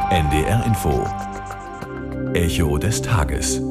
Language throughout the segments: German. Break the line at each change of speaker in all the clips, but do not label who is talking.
NDR Info. Echo des Tages.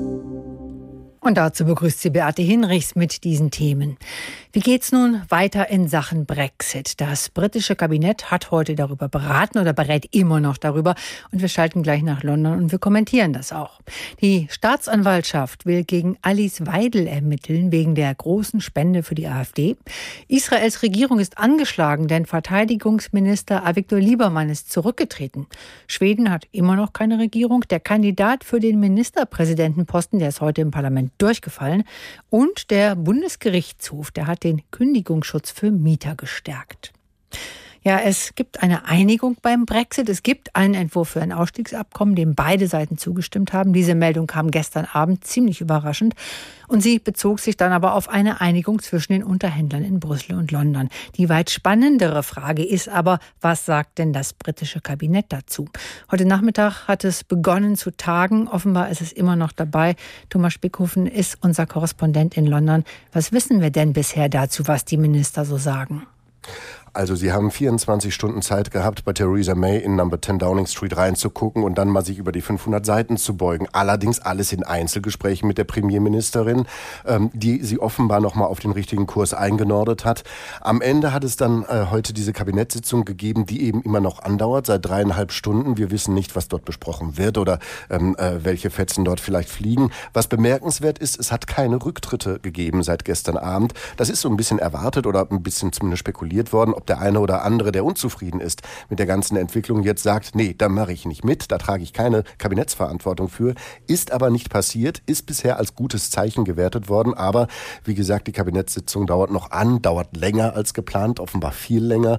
Und dazu begrüßt sie Beate Hinrichs mit diesen Themen. Wie geht's nun weiter in Sachen Brexit? Das britische Kabinett hat heute darüber beraten oder berät immer noch darüber. Und wir schalten gleich nach London und wir kommentieren das auch. Die Staatsanwaltschaft will gegen Alice Weidel ermitteln wegen der großen Spende für die AfD. Israels Regierung ist angeschlagen, denn Verteidigungsminister Avigdor Liebermann ist zurückgetreten. Schweden hat immer noch keine Regierung. Der Kandidat für den Ministerpräsidentenposten, der ist heute im Parlament durchgefallen. Und der Bundesgerichtshof, der hat den Kündigungsschutz für Mieter gestärkt. Ja, es gibt eine Einigung beim Brexit. Es gibt einen Entwurf für ein Ausstiegsabkommen, dem beide Seiten zugestimmt haben. Diese Meldung kam gestern Abend ziemlich überraschend. Und sie bezog sich dann aber auf eine Einigung zwischen den Unterhändlern in Brüssel und London. Die weit spannendere Frage ist aber, was sagt denn das britische Kabinett dazu? Heute Nachmittag hat es begonnen zu tagen. Offenbar ist es immer noch dabei. Thomas Spickhofen ist unser Korrespondent in London. Was wissen wir denn bisher dazu, was die Minister so sagen?
Also sie haben 24 Stunden Zeit gehabt, bei Theresa May in Number 10 Downing Street reinzugucken und dann mal sich über die 500 Seiten zu beugen. Allerdings alles in Einzelgesprächen mit der Premierministerin, die sie offenbar noch mal auf den richtigen Kurs eingenordet hat. Am Ende hat es dann heute diese Kabinettssitzung gegeben, die eben immer noch andauert, seit 3,5 Stunden. Wir wissen nicht, was dort besprochen wird oder welche Fetzen dort vielleicht fliegen. Was bemerkenswert ist, es hat keine Rücktritte gegeben seit gestern Abend. Das ist so ein bisschen erwartet oder ein bisschen zumindest spekuliert worden, ob der eine oder andere, der unzufrieden ist mit der ganzen Entwicklung, jetzt sagt, nee, da mache ich nicht mit, da trage ich keine Kabinettsverantwortung für. Ist aber nicht passiert, ist bisher als gutes Zeichen gewertet worden. Aber wie gesagt, die Kabinettssitzung dauert noch an, dauert länger als geplant, offenbar viel länger.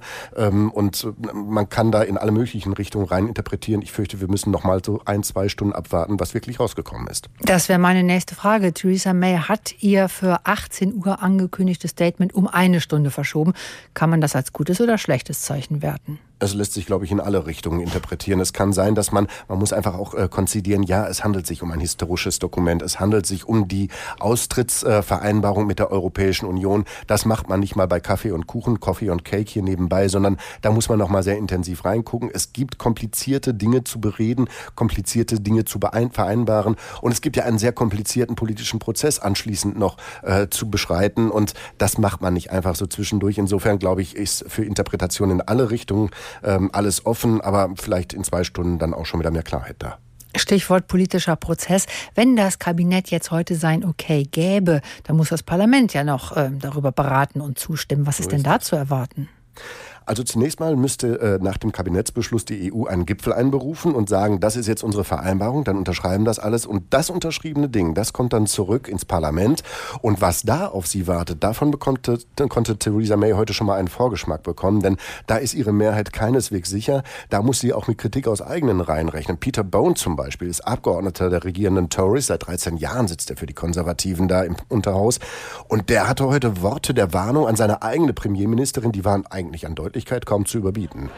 Und man kann da in alle möglichen Richtungen rein interpretieren. Ich fürchte, wir müssen noch mal so 1-2 Stunden abwarten, was wirklich rausgekommen ist.
Das wäre meine nächste Frage. Theresa May hat ihr für 18 Uhr angekündigtes Statement um 1 Stunde verschoben. Kann man das als gutes oder schlechtes Zeichen werten?
Es lässt sich, glaube ich, in alle Richtungen interpretieren. Es kann sein, dass man muss einfach auch konzidieren, ja, es handelt sich um ein historisches Dokument. Es handelt sich um die Austrittsvereinbarung mit der Europäischen Union. Das macht man nicht mal bei Kaffee und Kuchen, Coffee und Cake hier nebenbei, sondern da muss man noch mal sehr intensiv reingucken. Es gibt komplizierte Dinge zu bereden, komplizierte Dinge zu vereinbaren. Und es gibt ja einen sehr komplizierten politischen Prozess anschließend noch zu beschreiten. Und das macht man nicht einfach so zwischendurch. Insofern, glaube ich, ist für Interpretation in alle Richtungen alles offen, aber vielleicht in 2 Stunden dann auch schon wieder mehr Klarheit da.
Stichwort politischer Prozess. Wenn das Kabinett jetzt heute sein Okay gäbe, dann muss das Parlament ja noch darüber beraten und zustimmen. Was ist denn da zu erwarten?
Also zunächst mal müsste nach dem Kabinettsbeschluss die EU einen Gipfel einberufen und sagen, das ist jetzt unsere Vereinbarung, dann unterschreiben das alles und das unterschriebene Ding, das kommt dann zurück ins Parlament und was da auf sie wartet, davon konnte Theresa May heute schon mal einen Vorgeschmack bekommen, denn da ist ihre Mehrheit keineswegs sicher, da muss sie auch mit Kritik aus eigenen Reihen rechnen. Peter Bone zum Beispiel ist Abgeordneter der regierenden Tories, seit 13 Jahren sitzt er für die Konservativen da im Unterhaus und der hatte heute Worte der Warnung an seine eigene Premierministerin, die waren eigentlich an Deutlichkeit kaum zu überbieten.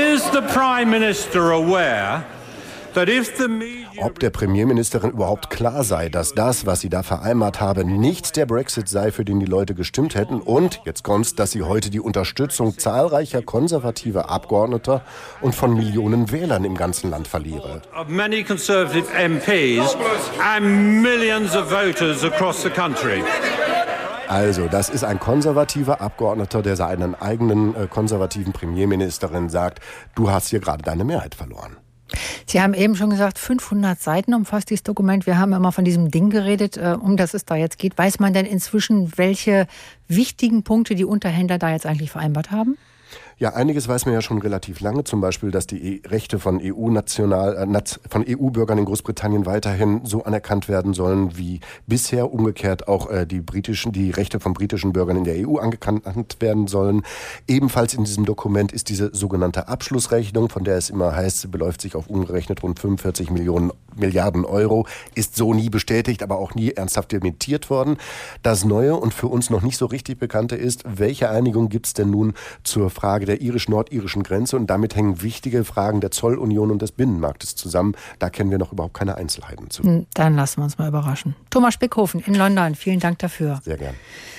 Ob der Premierministerin überhaupt klar sei, dass das, was sie da vereinbart habe, nicht der Brexit sei, für den die Leute gestimmt hätten und, jetzt kommt's, dass sie heute die Unterstützung zahlreicher konservativer Abgeordneter und von Millionen Wählern im ganzen Land verliere.
Many conservative MPs and millions of voters across the country.
Also, das ist ein konservativer Abgeordneter, der seinen eigenen konservativen Premierministerin sagt, du hast hier gerade deine Mehrheit verloren.
Sie haben eben schon gesagt, 500 Seiten umfasst dieses Dokument. Wir haben immer von diesem Ding geredet, um das es da jetzt geht. Weiß man denn inzwischen, welche wichtigen Punkte die Unterhändler da jetzt eigentlich vereinbart haben?
Ja, einiges weiß man ja schon relativ lange, zum Beispiel, dass die Rechte von EU-Bürgern in Großbritannien weiterhin so anerkannt werden sollen wie bisher, umgekehrt auch die Rechte von britischen Bürgern in der EU anerkannt werden sollen. Ebenfalls in diesem Dokument ist diese sogenannte Abschlussrechnung, von der es immer heißt, sie beläuft sich auf umgerechnet rund 45 Milliarden Euro, ist so nie bestätigt, aber auch nie ernsthaft dementiert worden. Das Neue und für uns noch nicht so richtig Bekannte ist, welche Einigung gibt es denn nun zur Frage der irisch-nordirischen Grenze und damit hängen wichtige Fragen der Zollunion und des Binnenmarktes zusammen. Da kennen wir noch überhaupt keine Einzelheiten zu.
Dann lassen wir uns mal überraschen. Thomas Spickhofen in London, vielen Dank dafür.
Sehr gern.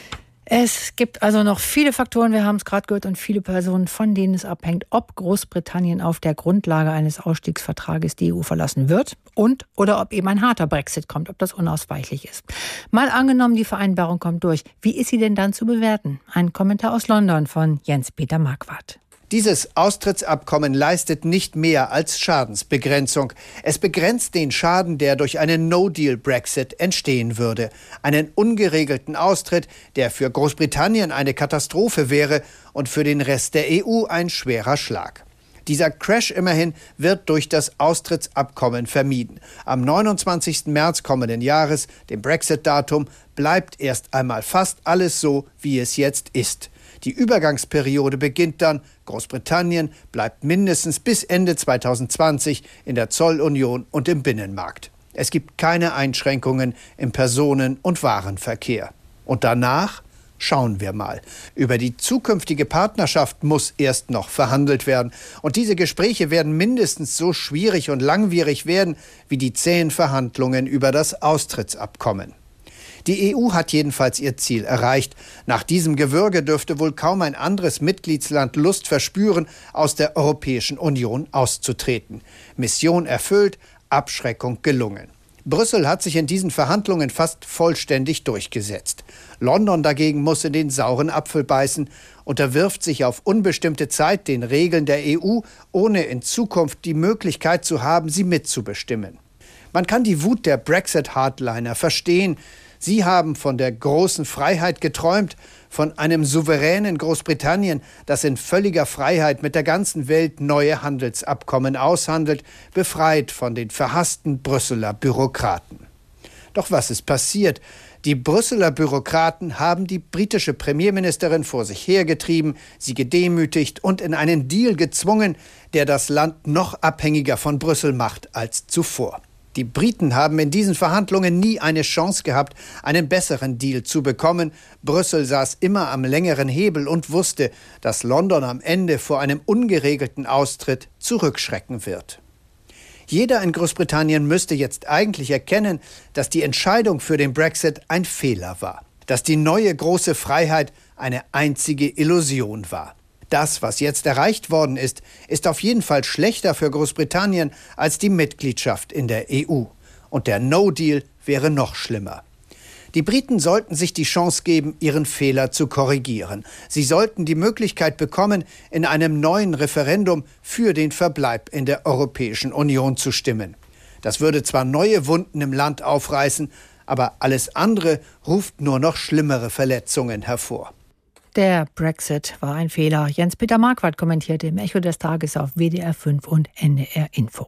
Es gibt also noch viele Faktoren, wir haben es gerade gehört, und viele Personen, von denen es abhängt, ob Großbritannien auf der Grundlage eines Ausstiegsvertrages die EU verlassen wird und oder ob eben ein harter Brexit kommt, ob das unausweichlich ist. Mal angenommen, die Vereinbarung kommt durch. Wie ist sie denn dann zu bewerten? Ein Kommentar aus London von Jens-Peter Marquardt.
Dieses Austrittsabkommen leistet nicht mehr als Schadensbegrenzung. Es begrenzt den Schaden, der durch einen No-Deal-Brexit entstehen würde. Einen ungeregelten Austritt, der für Großbritannien eine Katastrophe wäre und für den Rest der EU ein schwerer Schlag. Dieser Crash immerhin wird durch das Austrittsabkommen vermieden. Am 29. März kommenden Jahres, dem Brexit-Datum, bleibt erst einmal fast alles so, wie es jetzt ist. Die Übergangsperiode beginnt dann. Großbritannien bleibt mindestens bis Ende 2020 in der Zollunion und im Binnenmarkt. Es gibt keine Einschränkungen im Personen- und Warenverkehr. Und danach schauen wir mal. Über die zukünftige Partnerschaft muss erst noch verhandelt werden. Und diese Gespräche werden mindestens so schwierig und langwierig werden wie die zähen Verhandlungen über das Austrittsabkommen. Die EU hat jedenfalls ihr Ziel erreicht. Nach diesem Gewürge dürfte wohl kaum ein anderes Mitgliedsland Lust verspüren, aus der Europäischen Union auszutreten. Mission erfüllt, Abschreckung gelungen. Brüssel hat sich in diesen Verhandlungen fast vollständig durchgesetzt. London dagegen muss in den sauren Apfel beißen, unterwirft sich auf unbestimmte Zeit den Regeln der EU, ohne in Zukunft die Möglichkeit zu haben, sie mitzubestimmen. Man kann die Wut der Brexit-Hardliner verstehen. Sie haben von der großen Freiheit geträumt, von einem souveränen Großbritannien, das in völliger Freiheit mit der ganzen Welt neue Handelsabkommen aushandelt, befreit von den verhassten Brüsseler Bürokraten. Doch was ist passiert? Die Brüsseler Bürokraten haben die britische Premierministerin vor sich hergetrieben, sie gedemütigt und in einen Deal gezwungen, der das Land noch abhängiger von Brüssel macht als zuvor. Die Briten haben in diesen Verhandlungen nie eine Chance gehabt, einen besseren Deal zu bekommen. Brüssel saß immer am längeren Hebel und wusste, dass London am Ende vor einem ungeregelten Austritt zurückschrecken wird. Jeder in Großbritannien müsste jetzt eigentlich erkennen, dass die Entscheidung für den Brexit ein Fehler war. Dass die neue große Freiheit eine einzige Illusion war. Das, was jetzt erreicht worden ist, ist auf jeden Fall schlechter für Großbritannien als die Mitgliedschaft in der EU. Und der No-Deal wäre noch schlimmer. Die Briten sollten sich die Chance geben, ihren Fehler zu korrigieren. Sie sollten die Möglichkeit bekommen, in einem neuen Referendum für den Verbleib in der Europäischen Union zu stimmen. Das würde zwar neue Wunden im Land aufreißen, aber alles andere ruft nur noch schlimmere Verletzungen hervor.
Der Brexit war ein Fehler. Jens-Peter Marquardt kommentierte im Echo des Tages auf WDR 5 und NDR Info.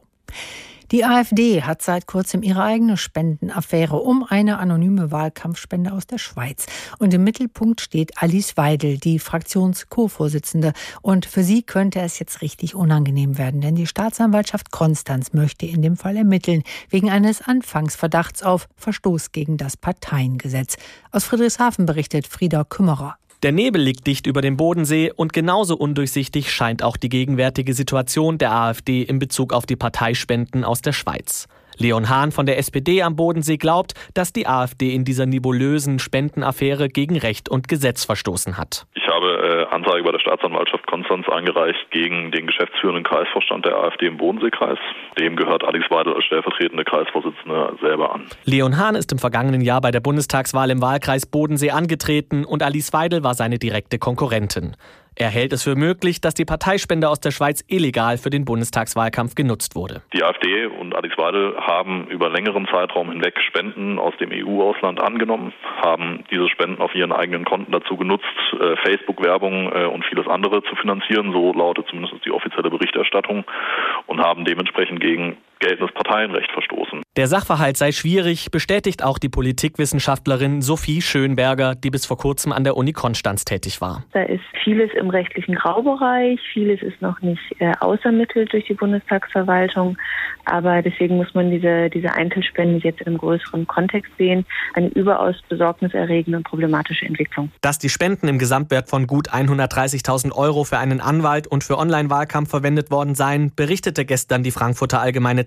Die AfD hat seit kurzem ihre eigene Spendenaffäre um eine anonyme Wahlkampfspende aus der Schweiz. Und im Mittelpunkt steht Alice Weidel, die Fraktions-Co-Vorsitzende. Und für sie könnte es jetzt richtig unangenehm werden, denn die Staatsanwaltschaft Konstanz möchte in dem Fall ermitteln, wegen eines Anfangsverdachts auf Verstoß gegen das Parteiengesetz. Aus Friedrichshafen berichtet Frieda Kümmerer.
Der Nebel liegt dicht über dem Bodensee und genauso undurchsichtig scheint auch die gegenwärtige Situation der AfD in Bezug auf die Parteispenden aus der Schweiz. Leon Hahn von der SPD am Bodensee glaubt, dass die AfD in dieser nebulösen Spendenaffäre gegen Recht und Gesetz verstoßen hat.
Ich habe Anzeige bei der Staatsanwaltschaft Konstanz eingereicht gegen den geschäftsführenden Kreisvorstand der AfD im Bodenseekreis. Dem gehört Alice Weidel als stellvertretende Kreisvorsitzende selber an.
Leon Hahn ist im vergangenen Jahr bei der Bundestagswahl im Wahlkreis Bodensee angetreten und Alice Weidel war seine direkte Konkurrentin. Er hält es für möglich, dass die Parteispende aus der Schweiz illegal für den Bundestagswahlkampf genutzt wurde.
Die AfD und Alice Weidel haben über längeren Zeitraum hinweg Spenden aus dem EU-Ausland angenommen, haben diese Spenden auf ihren eigenen Konten dazu genutzt, Facebook-Werbung und vieles andere zu finanzieren, so lautet zumindest die offizielle Berichterstattung, und haben dementsprechend gegen geltendes Parteienrecht verstoßen.
Der Sachverhalt sei schwierig, bestätigt auch die Politikwissenschaftlerin Sophie Schönberger, die bis vor kurzem an der Uni Konstanz tätig war.
Da ist vieles im rechtlichen Graubereich, vieles ist noch nicht ausermittelt durch die Bundestagsverwaltung, aber deswegen muss man diese Einzelspenden jetzt in einem größeren Kontext sehen. Eine überaus besorgniserregende und problematische Entwicklung.
Dass die Spenden im Gesamtwert von gut 130.000 € für einen Anwalt und für Online-Wahlkampf verwendet worden seien, berichtete gestern die Frankfurter Allgemeine Zeitung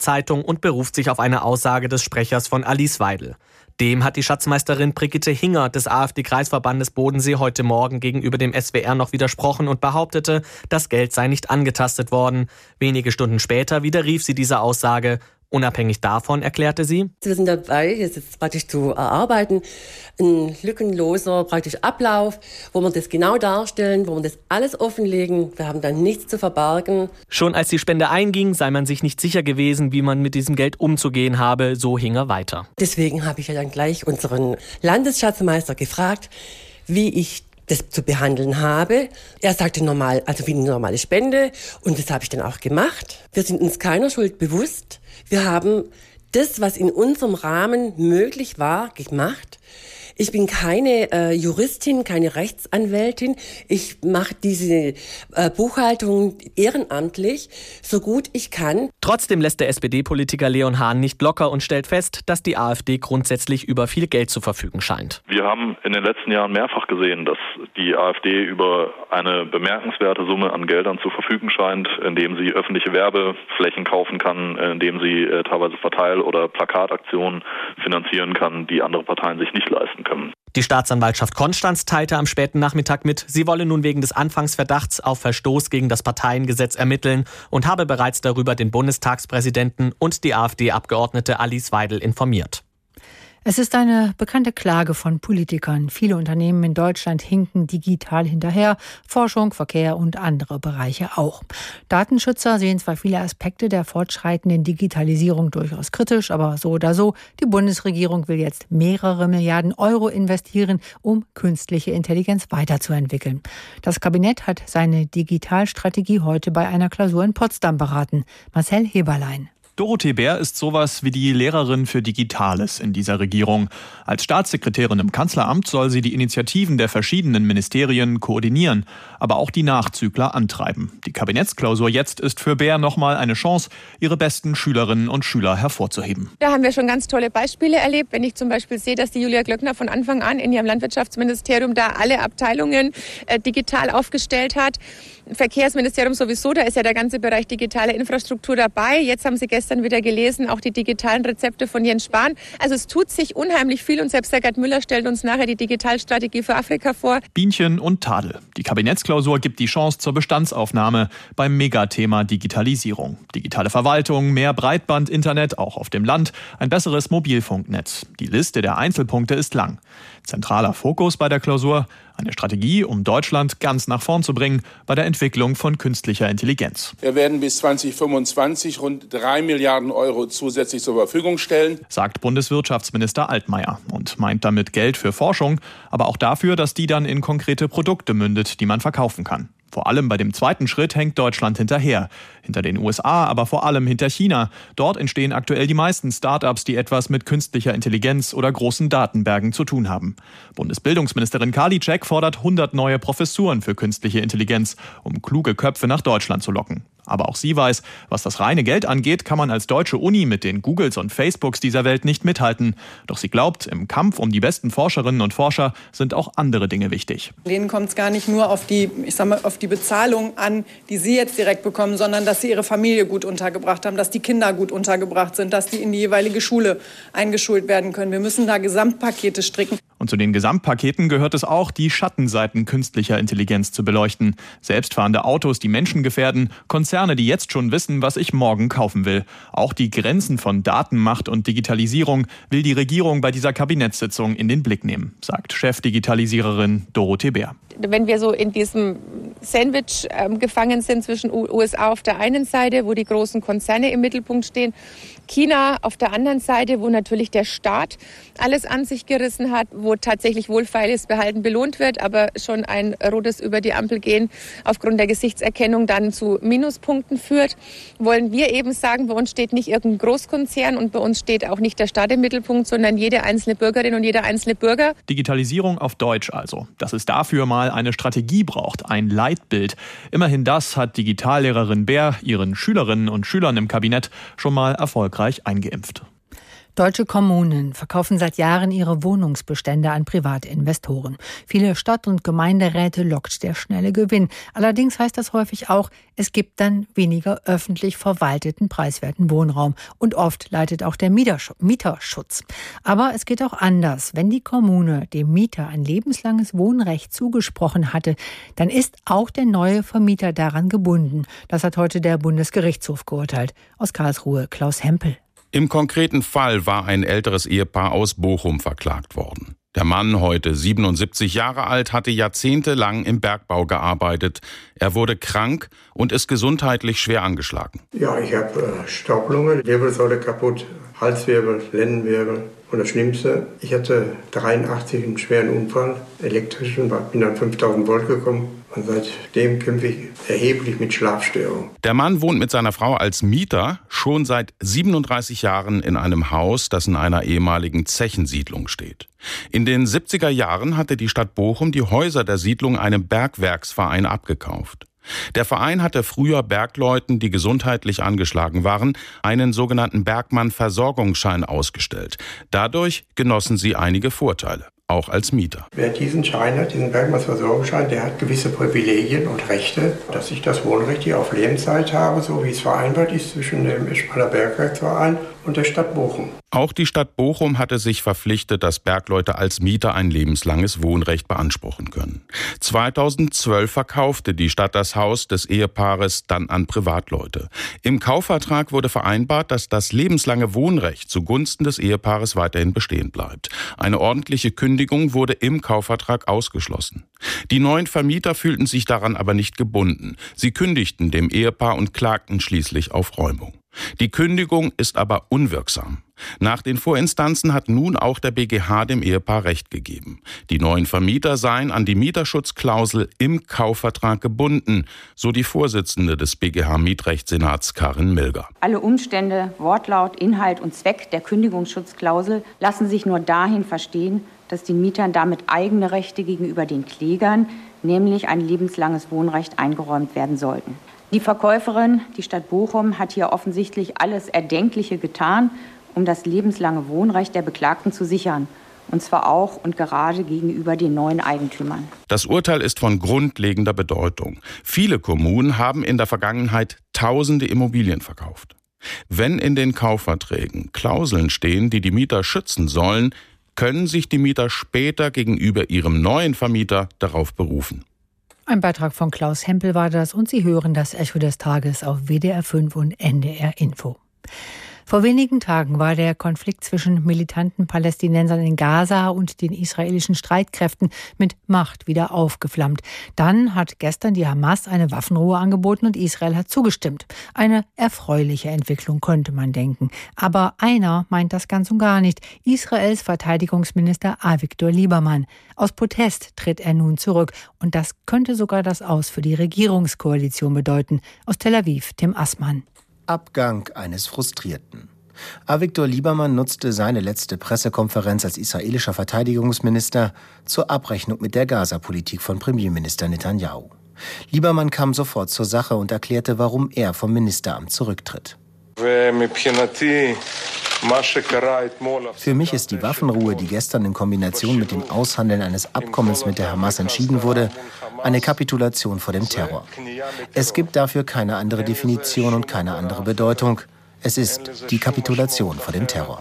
Zeitung und beruft sich auf eine Aussage des Sprechers von Alice Weidel. Dem hat die Schatzmeisterin Brigitte Hinger des AfD-Kreisverbandes Bodensee heute Morgen gegenüber dem SWR noch widersprochen und behauptete, das Geld sei nicht angetastet worden. Wenige Stunden später widerrief sie diese Aussage. Unabhängig davon erklärte sie:
Wir sind dabei, jetzt praktisch zu erarbeiten, ein lückenloser praktisch Ablauf, wo wir das genau darstellen, wo wir das alles offenlegen. Wir haben dann nichts zu verbergen.
Schon als die Spende einging, sei man sich nicht sicher gewesen, wie man mit diesem Geld umzugehen habe, so Hinger weiter.
Deswegen habe ich ja dann gleich unseren Landesschatzmeister gefragt, wie ich das zu behandeln habe. Er sagte normal, also wie eine normale Spende, und das habe ich dann auch gemacht. Wir sind uns keiner Schuld bewusst. Wir haben das, was in unserem Rahmen möglich war, gemacht. Ich bin keine Juristin, keine Rechtsanwältin. Ich mache diese Buchhaltung ehrenamtlich, so gut ich kann.
Trotzdem lässt der SPD-Politiker Leon Hahn nicht locker und stellt fest, dass die AfD grundsätzlich über viel Geld zu verfügen scheint.
Wir haben in den letzten Jahren mehrfach gesehen, dass die AfD über eine bemerkenswerte Summe an Geldern zu verfügen scheint, indem sie öffentliche Werbeflächen kaufen kann, indem sie teilweise Verteil- oder Plakataktionen finanzieren kann, die andere Parteien sich nicht leisten können.
Die Staatsanwaltschaft Konstanz teilte am späten Nachmittag mit, sie wolle nun wegen des Anfangsverdachts auf Verstoß gegen das Parteiengesetz ermitteln und habe bereits darüber den Bundestagspräsidenten und die AfD-Abgeordnete Alice Weidel informiert.
Es ist eine bekannte Klage von Politikern. Viele Unternehmen in Deutschland hinken digital hinterher, Forschung, Verkehr und andere Bereiche auch. Datenschützer sehen zwar viele Aspekte der fortschreitenden Digitalisierung durchaus kritisch, aber so oder so, die Bundesregierung will jetzt mehrere Milliarden Euro investieren, um künstliche Intelligenz weiterzuentwickeln. Das Kabinett hat seine Digitalstrategie heute bei einer Klausur in Potsdam beraten. Marcel Heberlein.
Dorothee Bär ist sowas wie die Lehrerin für Digitales in dieser Regierung. Als Staatssekretärin im Kanzleramt soll sie die Initiativen der verschiedenen Ministerien koordinieren, aber auch die Nachzügler antreiben. Die Kabinettsklausur jetzt ist für Bär nochmal eine Chance, ihre besten Schülerinnen und Schüler hervorzuheben.
Da haben wir schon ganz tolle Beispiele erlebt. Wenn ich zum Beispiel sehe, dass die Julia Glöckner von Anfang an in ihrem Landwirtschaftsministerium da alle Abteilungen digital aufgestellt hat. Verkehrsministerium sowieso, da ist ja der ganze Bereich digitale Infrastruktur dabei. Jetzt haben Sie gestern wieder gelesen, auch die digitalen Rezepte von Jens Spahn. Also es tut sich unheimlich viel und selbst der Gerd Müller stellt uns nachher die Digitalstrategie für Afrika vor.
Bienchen und Tadel. Die Kabinettsklausur gibt die Chance zur Bestandsaufnahme beim Megathema Digitalisierung. Digitale Verwaltung, mehr Breitband-Internet, auch auf dem Land, ein besseres Mobilfunknetz. Die Liste der Einzelpunkte ist lang. Zentraler Fokus bei der Klausur: eine Strategie, um Deutschland ganz nach vorn zu bringen bei der Entwicklung von künstlicher Intelligenz.
Wir werden bis 2025 rund 3 Milliarden Euro zusätzlich zur Verfügung stellen,
sagt Bundeswirtschaftsminister Altmaier und meint damit Geld für Forschung, aber auch dafür, dass die dann in konkrete Produkte mündet, die man verkaufen kann. Vor allem bei dem zweiten Schritt hängt Deutschland hinterher. Hinter den USA, aber vor allem hinter China. Dort entstehen aktuell die meisten Start-ups, die etwas mit künstlicher Intelligenz oder großen Datenbergen zu tun haben. Bundesbildungsministerin Karliczek fordert 100 neue Professuren für künstliche Intelligenz, um kluge Köpfe nach Deutschland zu locken. Aber auch sie weiß, was das reine Geld angeht, kann man als deutsche Uni mit den Googles und Facebooks dieser Welt nicht mithalten. Doch sie glaubt, im Kampf um die besten Forscherinnen und Forscher sind auch andere Dinge wichtig.
Denen kommt es gar nicht nur auf die Bezahlung an, die sie jetzt direkt bekommen, sondern dass sie ihre Familie gut untergebracht haben, dass die Kinder gut untergebracht sind, dass die in die jeweilige Schule eingeschult werden können. Wir müssen da Gesamtpakete stricken.
Und zu den Gesamtpaketen gehört es auch, die Schattenseiten künstlicher Intelligenz zu beleuchten. Selbstfahrende Autos, die Menschen gefährden, Konzerne, die jetzt schon wissen, was ich morgen kaufen will. Auch die Grenzen von Datenmacht und Digitalisierung will die Regierung bei dieser Kabinettssitzung in den Blick nehmen, sagt Chefdigitalisiererin Dorothee Bär.
Wenn wir so in diesem Sandwich gefangen sind zwischen USA auf der einen Seite, wo die großen Konzerne im Mittelpunkt stehen, China auf der anderen Seite, wo natürlich der Staat alles an sich gerissen hat, wo tatsächlich wohlfeiles Behalten belohnt wird, aber schon ein rotes über die Ampel gehen aufgrund der Gesichtserkennung dann zu Minuspunkten führt, wollen wir eben sagen, bei uns steht nicht irgendein Großkonzern und bei uns steht auch nicht der Staat im Mittelpunkt, sondern jede einzelne Bürgerin und jeder einzelne Bürger.
Digitalisierung auf Deutsch also. Dass es dafür mal eine Strategie braucht, ein Leitbild. Immerhin das hat Digitallehrerin Bär ihren Schülerinnen und Schülern im Kabinett schon mal erfolgreich eingeimpft.
Deutsche Kommunen verkaufen seit Jahren ihre Wohnungsbestände an private Investoren. Viele Stadt- und Gemeinderäte lockt der schnelle Gewinn. Allerdings heißt das häufig auch, es gibt dann weniger öffentlich verwalteten, preiswerten Wohnraum. Und oft leidet auch der Mieterschutz. Aber es geht auch anders. Wenn die Kommune dem Mieter ein lebenslanges Wohnrecht zugesprochen hatte, dann ist auch der neue Vermieter daran gebunden. Das hat heute der Bundesgerichtshof geurteilt. Aus Karlsruhe, Klaus Hempel.
Im konkreten Fall war ein älteres Ehepaar aus Bochum verklagt worden. Der Mann, heute 77 Jahre alt, hatte jahrzehntelang im Bergbau gearbeitet. Er wurde krank und ist gesundheitlich schwer angeschlagen.
Ja, ich habe Staublunge, Wirbelsäule kaputt, Halswirbel, Lendenwirbel. Und das Schlimmste, ich hatte 83 einen schweren Unfall, elektrischen, bin dann 5000 Volt gekommen. Und seitdem kämpfe ich erheblich mit Schlafstörungen.
Der Mann wohnt mit seiner Frau als Mieter schon seit 37 Jahren in einem Haus, das in einer ehemaligen Zechensiedlung steht. In den 70er Jahren hatte die Stadt Bochum die Häuser der Siedlung einem Bergwerksverein abgekauft. Der Verein hatte früher Bergleuten, die gesundheitlich angeschlagen waren, einen sogenannten Bergmann-Versorgungsschein ausgestellt. Dadurch genossen sie einige Vorteile, auch als Mieter.
Wer diesen Schein hat, diesen Bergmann-Versorgungsschein, der hat gewisse Privilegien und Rechte, dass ich das Wohnrecht hier auf Lebenszeit habe, so wie es vereinbart ist zwischen dem Eschmaler Bergwerksverein und der Stadt Bochum.
Auch die Stadt Bochum hatte sich verpflichtet, dass Bergleute als Mieter ein lebenslanges Wohnrecht beanspruchen können. 2012 verkaufte die Stadt das Haus des Ehepaares dann an Privatleute. Im Kaufvertrag wurde vereinbart, dass das lebenslange Wohnrecht zugunsten des Ehepaares weiterhin bestehen bleibt. Eine ordentliche Kündigung wurde im Kaufvertrag ausgeschlossen. Die neuen Vermieter fühlten sich daran aber nicht gebunden. Sie kündigten dem Ehepaar und klagten schließlich auf Räumung. Die Kündigung ist aber unwirksam. Nach den Vorinstanzen hat nun auch der BGH dem Ehepaar Recht gegeben. Die neuen Vermieter seien an die Mieterschutzklausel im Kaufvertrag gebunden, so die Vorsitzende des BGH-Mietrechtssenats Karin Milger.
Alle Umstände, Wortlaut, Inhalt und Zweck der Kündigungsschutzklausel lassen sich nur dahin verstehen, dass den Mietern damit eigene Rechte gegenüber den Klägern, nämlich ein lebenslanges Wohnrecht, eingeräumt werden sollten. Die Verkäuferin, die Stadt Bochum, hat hier offensichtlich alles Erdenkliche getan, um das lebenslange Wohnrecht der Beklagten zu sichern. Und zwar auch und gerade gegenüber den neuen Eigentümern.
Das Urteil ist von grundlegender Bedeutung. Viele Kommunen haben in der Vergangenheit tausende Immobilien verkauft. Wenn in den Kaufverträgen Klauseln stehen, die die Mieter schützen sollen, können sich die Mieter später gegenüber ihrem neuen Vermieter darauf berufen.
Ein Beitrag von Klaus Hempel war das und Sie hören das Echo des Tages auf WDR 5 und NDR Info. Vor wenigen Tagen war der Konflikt zwischen militanten Palästinensern in Gaza und den israelischen Streitkräften mit Macht wieder aufgeflammt. Dann hat gestern die Hamas eine Waffenruhe angeboten und Israel hat zugestimmt. Eine erfreuliche Entwicklung, könnte man denken. Aber einer meint das ganz und gar nicht. Israels Verteidigungsminister Avigdor Liebermann. Aus Protest tritt er nun zurück. Und das könnte sogar das Aus für die Regierungskoalition bedeuten. Aus Tel Aviv, Tim Assmann.
Abgang eines Frustrierten. Avigdor Liebermann nutzte seine letzte Pressekonferenz als israelischer Verteidigungsminister zur Abrechnung mit der Gaza-Politik von Premierminister Netanyahu. Liebermann kam sofort zur Sache und erklärte, warum er vom Ministeramt zurücktritt. Für mich ist die Waffenruhe, die gestern in Kombination mit dem Aushandeln eines Abkommens mit der Hamas entschieden wurde, eine Kapitulation vor dem Terror. Es gibt dafür keine andere Definition und keine andere Bedeutung. Es ist die Kapitulation vor dem Terror.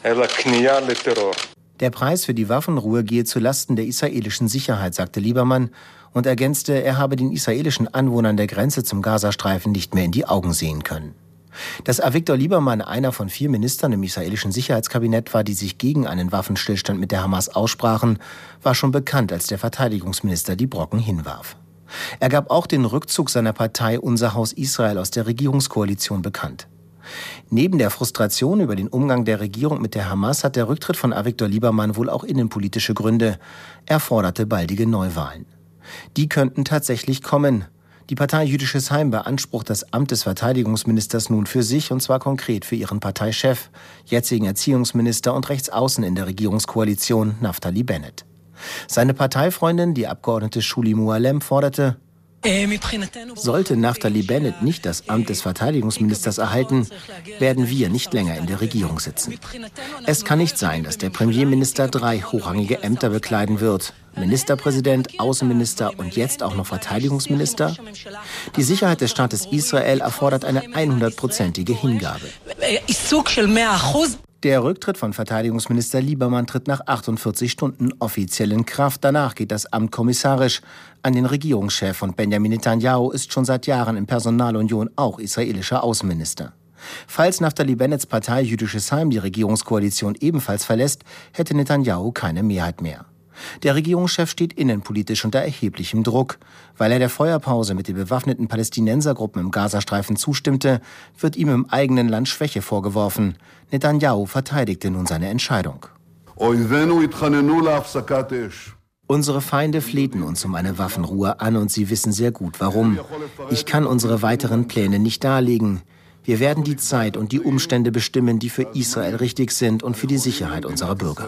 Der Preis für die Waffenruhe gehe zulasten der israelischen Sicherheit, sagte Liebermann und ergänzte, er habe den israelischen Anwohnern der Grenze zum Gazastreifen nicht mehr in die Augen sehen können. Dass Avigdor Liebermann einer von 4 Ministern im israelischen Sicherheitskabinett war, die sich gegen einen Waffenstillstand mit der Hamas aussprachen, war schon bekannt, als der Verteidigungsminister die Brocken hinwarf. Er gab auch den Rückzug seiner Partei Unser Haus Israel aus der Regierungskoalition bekannt. Neben der Frustration über den Umgang der Regierung mit der Hamas hat der Rücktritt von Avigdor Liebermann wohl auch innenpolitische Gründe. Er forderte baldige Neuwahlen. Die könnten tatsächlich kommen. Die Partei Jüdisches Heim beansprucht das Amt des Verteidigungsministers nun für sich, und zwar konkret für ihren Parteichef, jetzigen Erziehungsminister und Rechtsaußen in der Regierungskoalition, Naftali Bennett. Seine Parteifreundin, die Abgeordnete Shuli Mualem, forderte: Sollte Naftali Bennett nicht das Amt des Verteidigungsministers erhalten, werden wir nicht länger in der Regierung sitzen. Es kann nicht sein, dass der Premierminister 3 hochrangige Ämter bekleiden wird. Ministerpräsident, Außenminister und jetzt auch noch Verteidigungsminister? Die Sicherheit des Staates Israel erfordert eine 100%ige Hingabe. Der Rücktritt von Verteidigungsminister Liebermann tritt nach 48 Stunden offiziell in Kraft. Danach geht das Amt kommissarisch an den Regierungschef und Benjamin Netanyahu ist schon seit Jahren in Personalunion auch israelischer Außenminister. Falls Naftali Bennetts Partei Jüdisches Heim die Regierungskoalition ebenfalls verlässt, hätte Netanyahu keine Mehrheit mehr. Der Regierungschef steht innenpolitisch unter erheblichem Druck. Weil er der Feuerpause mit den bewaffneten Palästinensergruppen im Gazastreifen zustimmte, wird ihm im eigenen Land Schwäche vorgeworfen. Netanyahu verteidigte nun seine Entscheidung. Unsere Feinde flehten uns um eine Waffenruhe an und sie wissen sehr gut, warum. Ich kann unsere weiteren Pläne nicht darlegen. Wir werden die Zeit und die Umstände bestimmen, die für Israel richtig sind und für die Sicherheit unserer Bürger.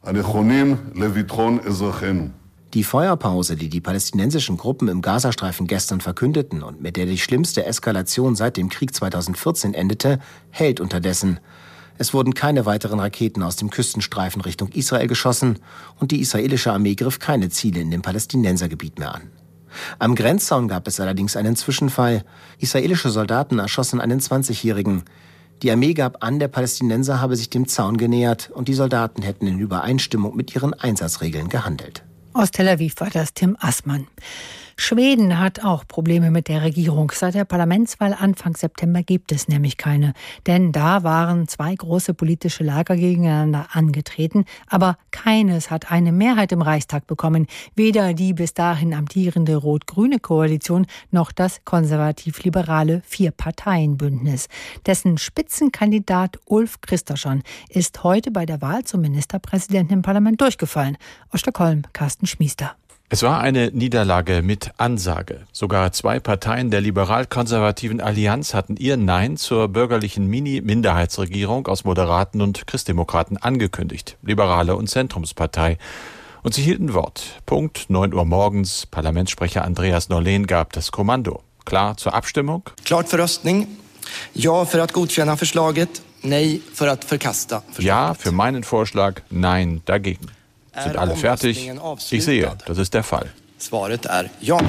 Die Feuerpause, die die palästinensischen Gruppen im Gazastreifen gestern verkündeten und mit der die schlimmste Eskalation seit dem Krieg 2014 endete, hält unterdessen. Es wurden keine weiteren Raketen aus dem Küstenstreifen Richtung Israel geschossen und die israelische Armee griff keine Ziele in dem Palästinensergebiet mehr an. Am Grenzzaun gab es allerdings einen Zwischenfall. Israelische Soldaten erschossen einen 20-Jährigen. Die Armee gab an, der Palästinenser habe sich dem Zaun genähert und die Soldaten hätten in Übereinstimmung mit ihren Einsatzregeln gehandelt.
Aus Tel Aviv war das Tim Assmann. Schweden hat auch Probleme mit der Regierung. Seit der Parlamentswahl Anfang September gibt es nämlich keine. Denn da waren 2 große politische Lager gegeneinander angetreten. Aber keines hat eine Mehrheit im Reichstag bekommen. Weder die bis dahin amtierende rot-grüne Koalition noch das konservativ-liberale 4-Parteien-Bündnis. Dessen Spitzenkandidat Ulf Kristersson ist heute bei der Wahl zum Ministerpräsidenten im Parlament durchgefallen. Aus Stockholm, Carsten Schmiester.
Es war eine Niederlage mit Ansage. Sogar 2 Parteien der liberal-konservativen Allianz hatten ihr Nein zur bürgerlichen Mini-Minderheitsregierung aus Moderaten und Christdemokraten angekündigt. Liberale und Zentrumspartei. Und sie hielten Wort. Punkt 9 Uhr morgens. Parlamentssprecher Andreas Norlén gab das Kommando. Klar zur Abstimmung?
Klart für Röstning. Ja für att godkänna förslaget. Nej för att förkasta förslaget.
Ja für meinen Vorschlag, nein dagegen. Sind alle fertig? Ich sehe, das ist der Fall.
Svaret ja.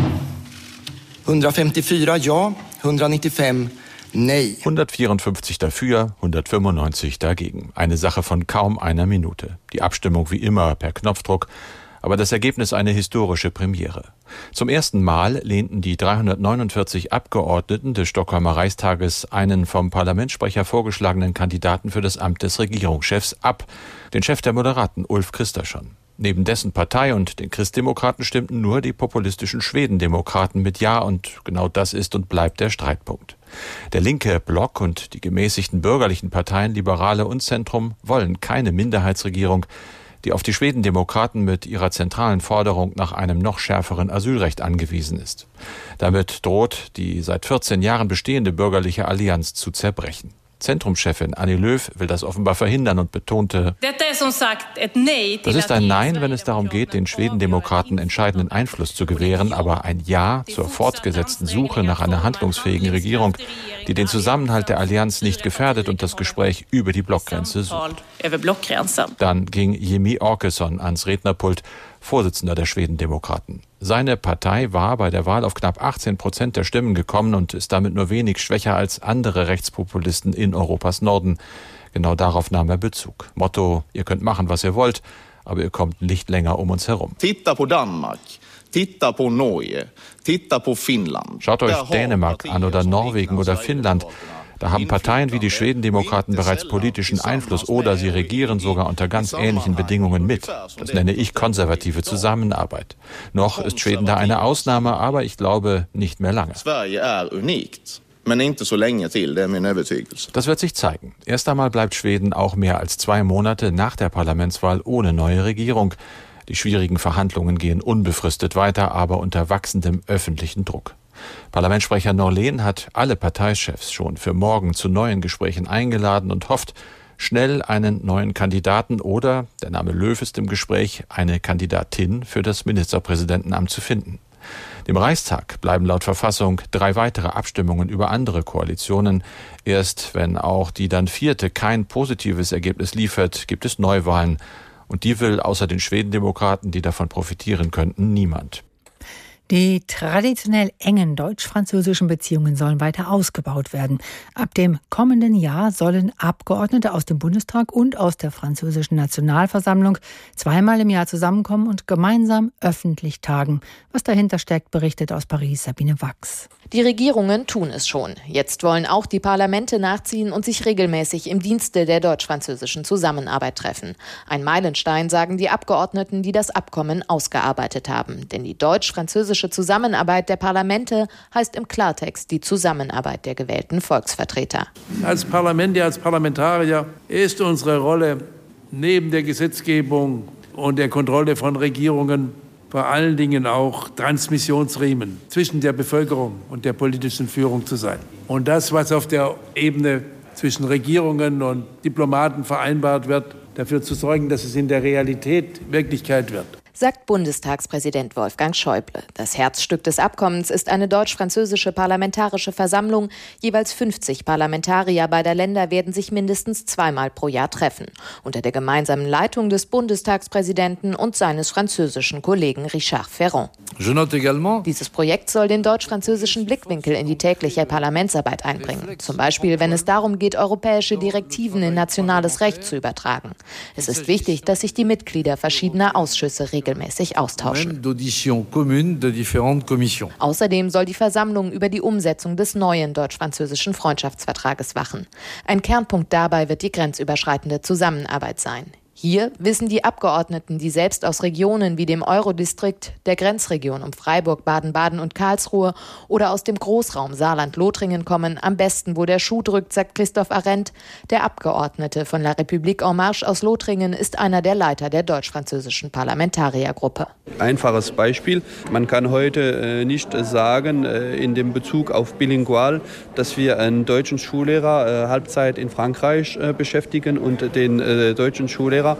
154 ja, 195 nein.
154 dafür, 195 dagegen. Eine Sache von kaum einer Minute. Die Abstimmung wie immer per Knopfdruck. Aber das Ergebnis eine historische Premiere. Zum ersten Mal lehnten die 349 Abgeordneten des Stockholmer Reichstages einen vom Parlamentssprecher vorgeschlagenen Kandidaten für das Amt des Regierungschefs ab, den Chef der Moderaten Ulf Kristersson. Neben dessen Partei und den Christdemokraten stimmten nur die populistischen Schwedendemokraten mit Ja und genau das ist und bleibt der Streitpunkt. Der linke Block und die gemäßigten bürgerlichen Parteien Liberale und Zentrum wollen keine Minderheitsregierung, die auf die Schwedendemokraten mit ihrer zentralen Forderung nach einem noch schärferen Asylrecht angewiesen ist. Damit droht die seit 14 Jahren bestehende bürgerliche Allianz zu zerbrechen. Zentrumschefin Annie Lööf will das offenbar verhindern und betonte, das ist ein Nein, wenn es darum geht, den Schwedendemokraten entscheidenden Einfluss zu gewähren, aber ein Ja zur fortgesetzten Suche nach einer handlungsfähigen Regierung, die den Zusammenhalt der Allianz nicht gefährdet und das Gespräch über die Blockgrenze sucht. Dann ging Jimmie Åkesson ans Rednerpult, Vorsitzender der Schwedendemokraten. Seine Partei war bei der Wahl auf knapp 18% der Stimmen gekommen und ist damit nur wenig schwächer als andere Rechtspopulisten in Europas Norden. Genau darauf nahm er Bezug. Motto, ihr könnt machen, was ihr wollt, aber ihr kommt nicht länger um uns herum.
Titta på Danmark, titta på Norge, titta på Finnland.
Schaut euch Dänemark an oder Norwegen oder Finnland. Da haben Parteien wie die Schwedendemokraten bereits politischen Einfluss oder sie regieren sogar unter ganz ähnlichen Bedingungen mit. Das nenne ich konservative Zusammenarbeit. Noch ist Schweden da eine Ausnahme, aber ich glaube nicht mehr lange. Das wird sich zeigen. Erst einmal bleibt Schweden auch mehr als 2 Monate nach der Parlamentswahl ohne neue Regierung. Die schwierigen Verhandlungen gehen unbefristet weiter, aber unter wachsendem öffentlichen Druck. Parlamentssprecher Norlén hat alle Parteichefs schon für morgen zu neuen Gesprächen eingeladen und hofft, schnell einen neuen Kandidaten oder, der Name Lööf ist im Gespräch, eine Kandidatin für das Ministerpräsidentenamt zu finden. Dem Reichstag bleiben laut Verfassung 3 weitere Abstimmungen über andere Koalitionen. Erst wenn auch die dann 4. kein positives Ergebnis liefert, gibt es Neuwahlen. Und die will außer den Schwedendemokraten, die davon profitieren könnten, niemand.
Die traditionell engen deutsch-französischen Beziehungen sollen weiter ausgebaut werden. Ab dem kommenden Jahr sollen Abgeordnete aus dem Bundestag und aus der französischen Nationalversammlung zweimal im Jahr zusammenkommen und gemeinsam öffentlich tagen. Was dahinter steckt, berichtet aus Paris Sabine Wachs.
Die Regierungen tun es schon. Jetzt wollen auch die Parlamente nachziehen und sich regelmäßig im Dienste der deutsch-französischen Zusammenarbeit treffen. Ein Meilenstein, sagen die Abgeordneten, die das Abkommen ausgearbeitet haben. Denn die deutsch-französische Zusammenarbeit der Parlamente heißt im Klartext die Zusammenarbeit der gewählten Volksvertreter.
Als Parlament, als Parlamentarier ist unsere Rolle neben der Gesetzgebung und der Kontrolle von Regierungen vor allen Dingen auch Transmissionsriemen zwischen der Bevölkerung und der politischen Führung zu sein. Und das, was auf der Ebene zwischen Regierungen und Diplomaten vereinbart wird, dafür zu sorgen, dass es in der Realität Wirklichkeit wird.
Sagt Bundestagspräsident Wolfgang Schäuble. Das Herzstück des Abkommens ist eine deutsch-französische parlamentarische Versammlung. Jeweils 50 Parlamentarier beider Länder werden sich mindestens zweimal pro Jahr treffen. Unter der gemeinsamen Leitung des Bundestagspräsidenten und seines französischen Kollegen Richard Ferrand. Dieses Projekt soll den deutsch-französischen Blickwinkel in die tägliche Parlamentsarbeit einbringen. Zum Beispiel, wenn es darum geht, europäische Direktiven in nationales Recht zu übertragen. Es ist wichtig, dass sich die Mitglieder verschiedener Ausschüsse regelmäßig austauschen. Außerdem soll die Versammlung über die Umsetzung des neuen deutsch-französischen Freundschaftsvertrages wachen. Ein Kernpunkt dabei wird die grenzüberschreitende Zusammenarbeit sein. Hier wissen die Abgeordneten, die selbst aus Regionen wie dem Eurodistrikt, der Grenzregion um Freiburg, Baden-Baden und Karlsruhe oder aus dem Großraum Saarland-Lothringen kommen, am besten, wo der Schuh drückt, sagt Christoph Arendt. Der Abgeordnete von La République En Marche aus Lothringen ist einer der Leiter der deutsch-französischen Parlamentariergruppe.
Einfaches Beispiel. Man kann heute nicht sagen, in dem Bezug auf bilingual, dass wir einen deutschen Schullehrer Halbzeit in Frankreich beschäftigen und den deutschen Schullehrer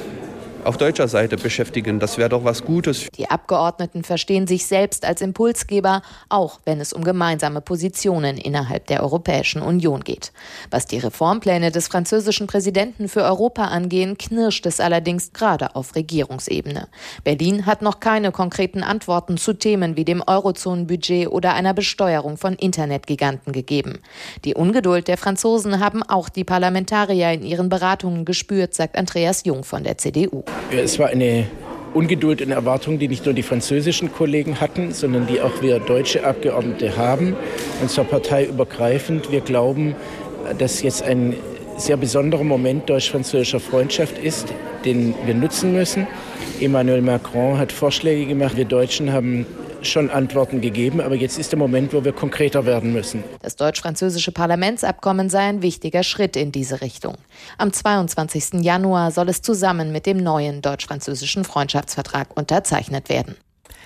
auf deutscher Seite beschäftigen. Das wäre doch was Gutes.
Die Abgeordneten verstehen sich selbst als Impulsgeber, auch wenn es um gemeinsame Positionen innerhalb der Europäischen Union geht. Was die Reformpläne des französischen Präsidenten für Europa angehen, knirscht es allerdings gerade auf Regierungsebene. Berlin hat noch keine konkreten Antworten zu Themen wie dem Eurozonenbudget oder einer Besteuerung von Internetgiganten gegeben. Die Ungeduld der Franzosen haben auch die Parlamentarier in ihren Beratungen gespürt, sagt Andreas Jung von der CDU.
Es war eine Ungeduld und Erwartung, die nicht nur die französischen Kollegen hatten, sondern die auch wir deutsche Abgeordnete haben. Und zwar parteiübergreifend. Wir glauben, dass jetzt ein sehr besonderer Moment deutsch-französischer Freundschaft ist, den wir nutzen müssen. Emmanuel Macron hat Vorschläge gemacht. Wir Deutschen haben schon Antworten gegeben, aber jetzt ist der Moment, wo wir konkreter werden müssen.
Das deutsch-französische Parlamentsabkommen sei ein wichtiger Schritt in diese Richtung. Am 22. Januar soll es zusammen mit dem neuen deutsch-französischen Freundschaftsvertrag unterzeichnet werden.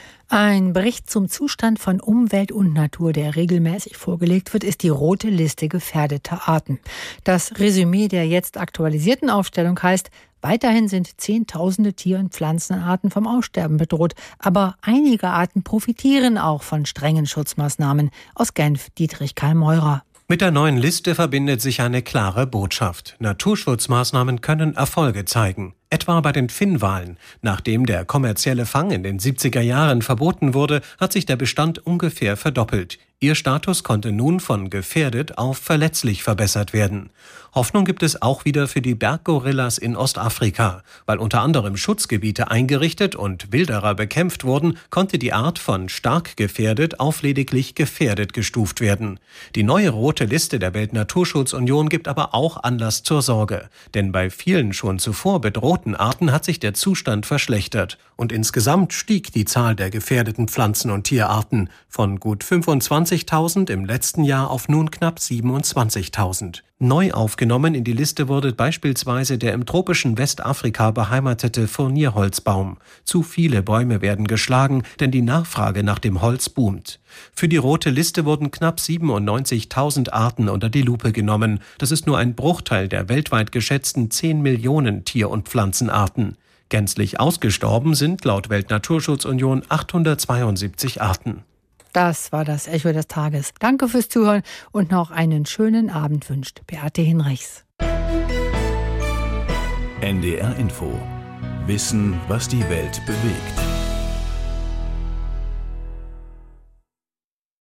Ein Bericht zum Zustand von Umwelt und Natur, der regelmäßig vorgelegt wird, ist die rote Liste gefährdeter Arten. Das Resümee der jetzt aktualisierten Aufstellung heißt: Weiterhin sind Zehntausende Tier- und Pflanzenarten vom Aussterben bedroht. Aber einige Arten profitieren auch von strengen Schutzmaßnahmen. Aus Genf, Dietrich Karl Meurer.
Mit der neuen Liste verbindet sich eine klare Botschaft. Naturschutzmaßnahmen können Erfolge zeigen. Etwa bei den Finnwalen. Nachdem der kommerzielle Fang in den 70er Jahren verboten wurde, hat sich der Bestand ungefähr verdoppelt. Ihr Status konnte nun von gefährdet auf verletzlich verbessert werden. Hoffnung gibt es auch wieder für die Berggorillas in Ostafrika. Weil unter anderem Schutzgebiete eingerichtet und Wilderer bekämpft wurden, konnte die Art von stark gefährdet auf lediglich gefährdet gestuft werden. Die neue rote Liste der Weltnaturschutzunion gibt aber auch Anlass zur Sorge. Denn bei vielen schon zuvor bedrohten Arten hat sich der Zustand verschlechtert. Und insgesamt stieg die Zahl der gefährdeten Pflanzen- und Tierarten von gut 25.000 im letzten Jahr auf nun knapp 27.000. Neu aufgenommen in die Liste wurde beispielsweise der im tropischen Westafrika beheimatete Furnierholzbaum. Zu viele Bäume werden geschlagen, denn die Nachfrage nach dem Holz boomt. Für die rote Liste wurden knapp 97.000 Arten unter die Lupe genommen. Das ist nur ein Bruchteil der weltweit geschätzten 10 Millionen Tier- und Pflanzenarten. Gänzlich ausgestorben sind laut Weltnaturschutzunion 872 Arten.
Das war das Echo des Tages. Danke fürs Zuhören und noch einen schönen Abend wünscht Beate Hinrichs.
NDR Info. Wissen, was die Welt bewegt.